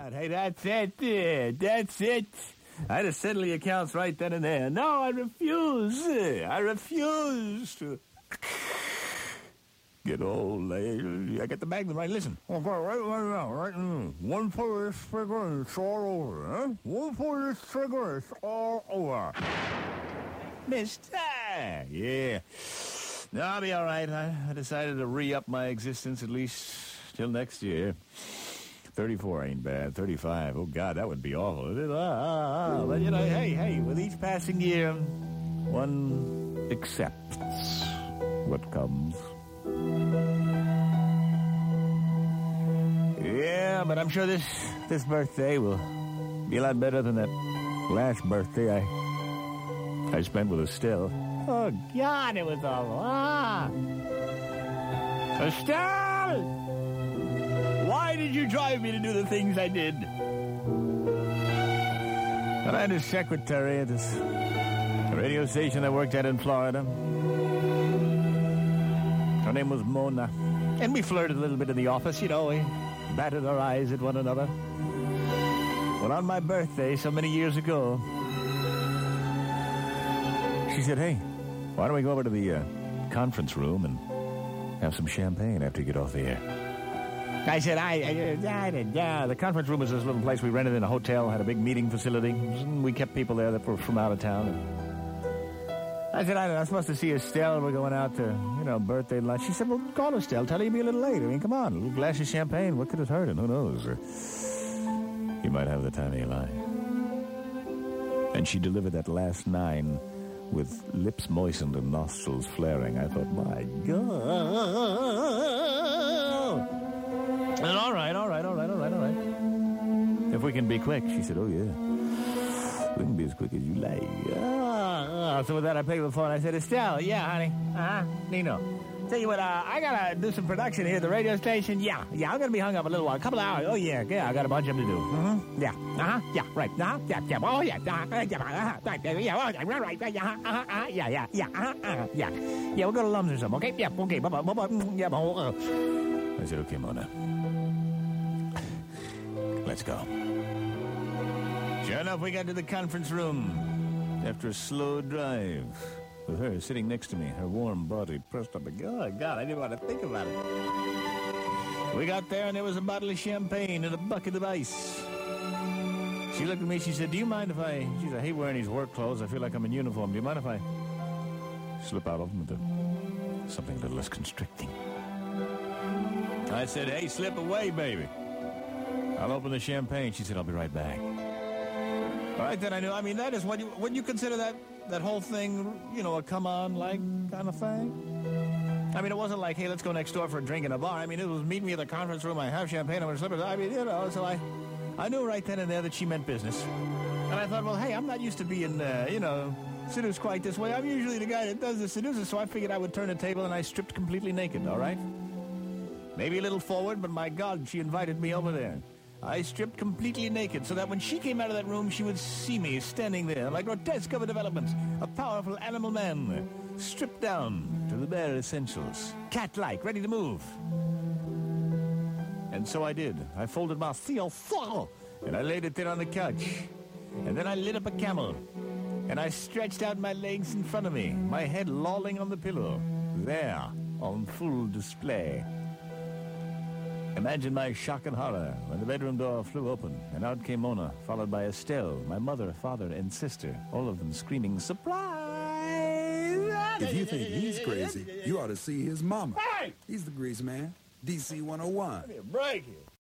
God. Hey, that's it. That's it. I had to settle the accounts right then and there. No, I refuse. I refuse to get old. I got the Magnum right. Listen. Right now. 1 for this trigger and it's all over. Huh? 1 for this trigger, it's all over. Mister. Yeah. No, I'll be all right. I decided to re-up my existence at least till next year. 34 ain't bad. 35. Oh, God, that would be awful. But, you know, hey, with each passing year, one accepts what comes. Yeah, but I'm sure this birthday will be a lot better than that last birthday I spent with Estelle. Oh, God, it was awful. Estelle! Why did you drive me to do the things I did? And I had a secretary at this radio station I worked at in Florida. Her name was Mona. And we flirted a little bit in the office, you know. We batted our eyes at one another. Well, on my birthday, so many years ago, she said, hey, why don't we go over to the conference room and have some champagne after you get off the air? I said, the conference room was this little place we rented in a hotel, had a big meeting facility. We kept people there that were from out of town. I said, I'm supposed to see Estelle. We're going out to, birthday lunch. She said, well, call Estelle. Tell her you'll be a little late. I mean, come on, a little glass of champagne. What could it hurt? And who knows? You might have the time of your life. And she delivered that last 9 with lips moistened and nostrils flaring. I thought, my God. And all right. If we can be quick. She said, oh, yeah. We can be as quick as you like. So with that, I picked up the phone. I said, Estelle, yeah, honey. Nino. Tell you what, I got to do some production here at the radio station. Yeah, I'm going to be hung up a little while. A couple of hours. Oh, yeah, I got a bunch of them to do. Mm-hmm. Yeah, right. Yeah. Oh, yeah, right. Yeah, we'll go to Lum's or something, okay? Yeah, okay, bye-bye. Yeah, I said, okay, Mona. Let's go. Sure enough, we got to the conference room after a slow drive with her sitting next to me, her warm body pressed up against. Oh, God, I didn't want to think about it. We got there, and there was a bottle of champagne and a bucket of ice. She looked at me, she said, do you mind if I... She said, I hate wearing these work clothes. I feel like I'm in uniform. Do you mind if I slip out of them into something a little less constricting? I said, hey, slip away, baby. I'll open the champagne. She said, I'll be right back. All right, then I knew. I mean, that is what you consider that whole thing, a come-on-like kind of thing? I mean, it wasn't like, hey, let's go next door for a drink in a bar. I mean, it was meet me at the conference room. I have champagne. I'm going to slip it. I mean, so I knew right then and there that she meant business. And I thought, well, hey, I'm not used to being, seduced quite this way. I'm usually the guy that does the seducing, so I figured I would turn the table and I stripped completely naked, all right? Maybe a little forward, but my God, she invited me over there. I stripped completely naked so that when she came out of that room, she would see me standing there like grotesque of a development, a powerful animal man, stripped down to the bare essentials, cat-like, ready to move. And so I did. I folded my Theo and I laid it there on the couch. And then I lit up a Camel, and I stretched out my legs in front of me, my head lolling on the pillow, there, on full display. Imagine my shock and horror when the bedroom door flew open, and out came Mona, followed by Estelle, my mother, father, and sister, all of them screaming, surprise! If you think he's crazy, you ought to see his mama. Hey! He's the grease man, DC 101. Give me a break here.